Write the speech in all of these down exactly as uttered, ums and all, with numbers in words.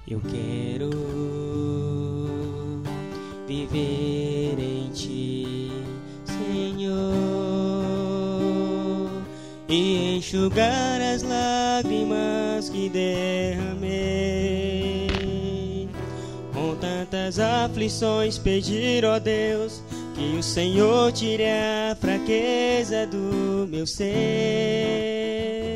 Eu quero viver em Ti, Senhor, e enxugar as lágrimas que derramei. Com tantas aflições pedir, ó Deus, que o Senhor tire a fraqueza do meu ser.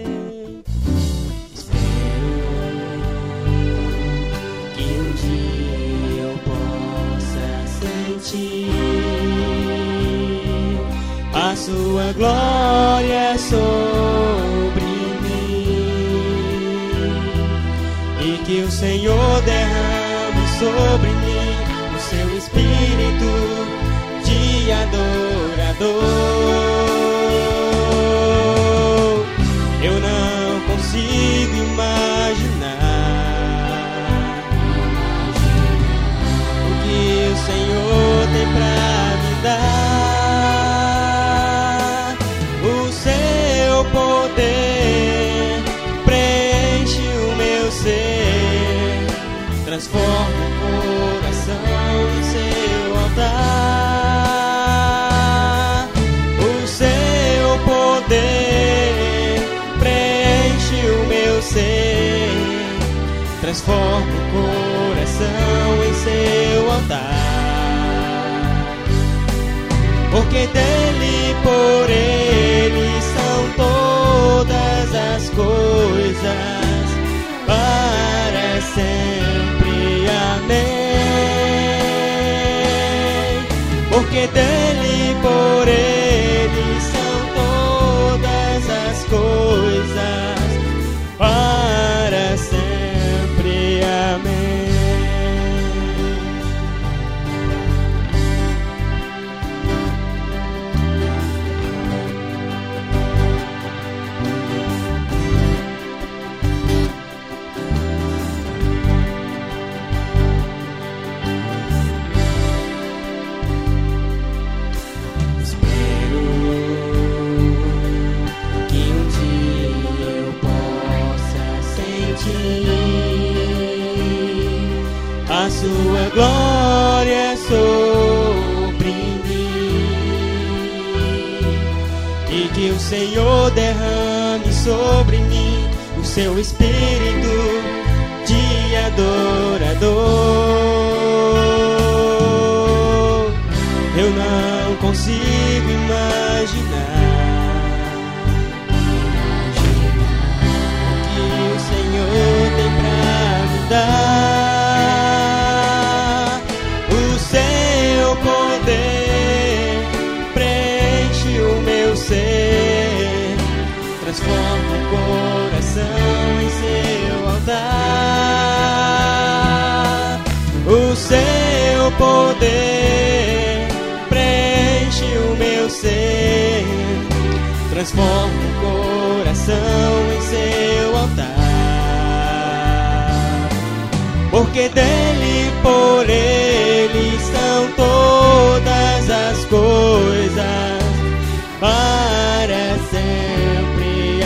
A sua glória sobre mim, e que o Senhor derrame sobre mim o seu espírito de adorador. Eu não consigo imaginar o que o Senhor tem pra me dar. Poder preenche o meu ser, transforma o coração em seu altar. O seu poder preenche o meu ser, transforma o coração em seu altar. Porque dele, por ele são todas as coisas, para sempre, amém. Porque dele, por ele são todas as coisas, para sempre, amém. A sua glória sobre mim, e que o Senhor derrame sobre mim o seu espírito de adorador. Eu não consigo imaginar o que o Senhor tem pra me dar. Transforma o coração em seu altar. O seu poder preenche o meu ser, transforma o coração em seu altar. Porque dele, por ele são todas as coisas, para sempre,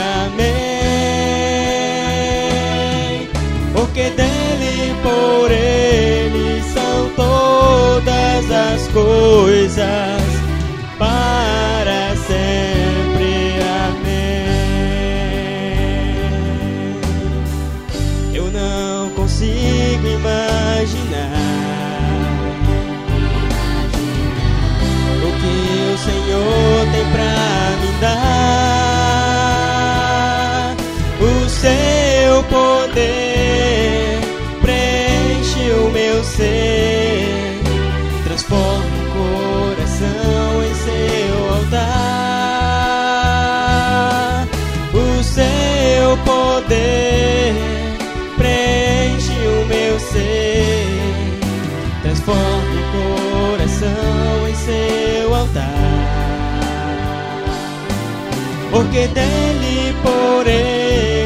amém. Porque dele, por ele são todas as coisas, para sempre, amém. Eu não consigo imaginar o que o Senhor tem pra me dar. O seu poder preenche o meu ser, transforma o coração em seu altar. O seu poder preenche o meu ser, transforma o coração em seu altar. Porque dele, por ele